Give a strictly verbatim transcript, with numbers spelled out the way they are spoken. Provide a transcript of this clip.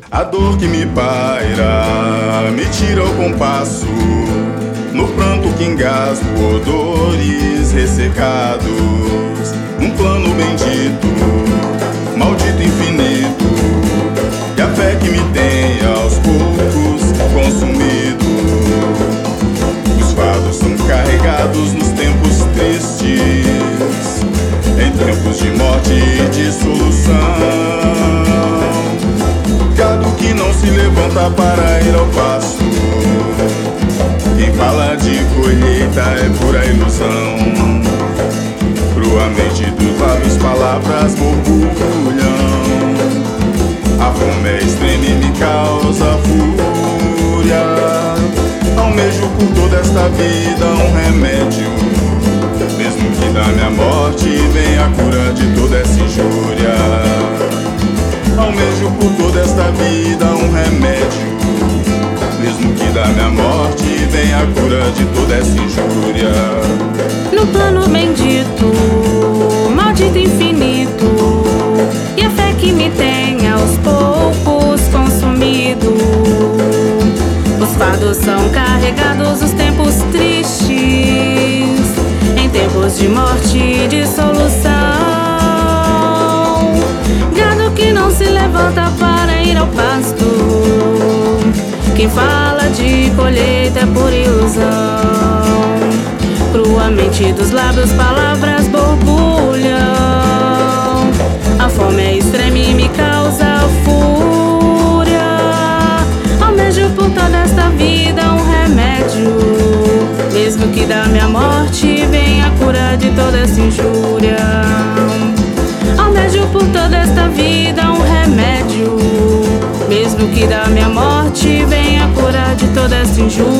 A dor que me paira me tira o compasso. No pranto que engasgo odores ressecados. Num plano bendito, maldito infinito. E a fé que me tem aos poucos consumido. Os fados são carregados nos tempos tristes, em tempos de morte e dissolução. Gado que não se levanta para ir ao pasto. Quem fala de colheita é pura ilusão. Cruamente dos lábios palavras borbulham. A fome é extrema e me causa fúria. Almejo por toda esta vida um remédio, mesmo que da minha morte venha a cura de toda essa injúria. Almejo por toda esta vida um remédio, mesmo que da minha morte venha a cura de toda essa injúria. No plano bendito, maldito infinito, e a fé que me tem aos poucos consumido. Os fardos são carregados os tempos tristes, em tempos de morte e dissolução. Gado que não se levanta para ir ao pasto. Quem fala de colheita é por ilusão. Cruamente dos lábios palavras borbulham. A fome é extrema e me causa fúria. Almejo por toda esta vida um remédio, mesmo que da minha morte venha a cura de toda essa injúria. Almejo por toda esta vida um remédio, mesmo que da minha morte venha a cura de toda essa injúria.